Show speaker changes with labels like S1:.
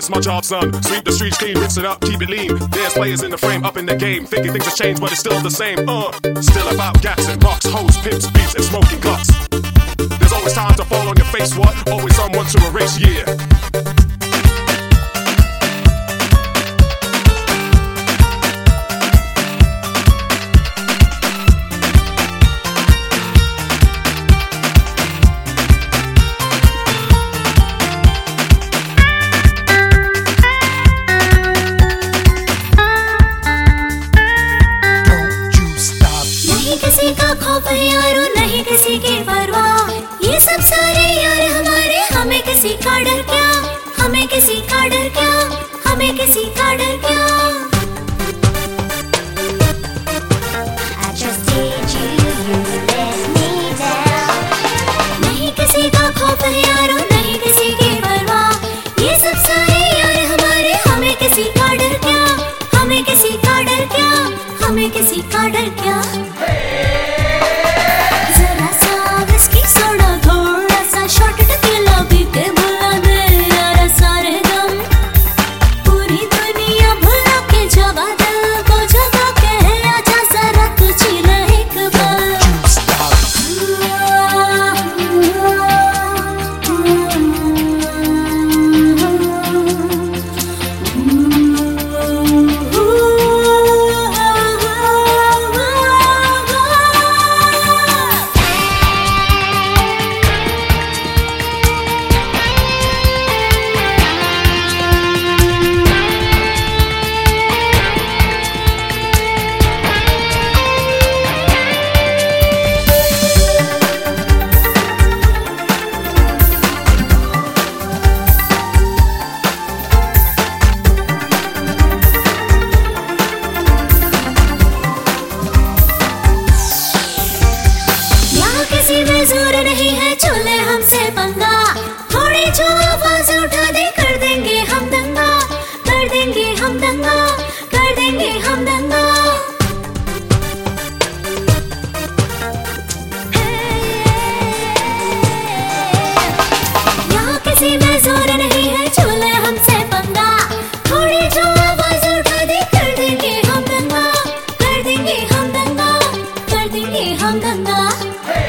S1: that's my job, son. Sweep the streets clean, rinse it up, keep it lean. There's players in the frame, up in the game, thinking things have changed, but it's still the same. Still about gats and rocks, hoes, pimps, beats, and smoking guts. There's always time to fall on your face, what? Always someone to erase, yeah.
S2: किसी का खौफ है यारो, नहीं किसी की परवाह। ये सब सारे यार हमारे, हमें किसी का डर क्या, हमें किसी का डर क्या, हमें किसी का डर क्या। नहीं किसी का खौफ है यारो, नहीं किसी की परवाह। ये सब सारे यार हमारे, हमें किसी का डर क्या, हमें किसी का डर क्या, हमें किसी का डर क्या। जोर नहीं है, चले हमसे पंगा। थोड़ी जो आवाज उठा दे, कर देंगे हम दंगा, कर देंगे हम दंगा, कर देंगे हम दंगा। यहाँ किसी में जोर नहीं है, चले हमसे पंगा। थोड़ी जो आवाज उठा दे, कर देंगे हम दंगा, कर देंगे हम दंगा, कर देंगे हम दंगा।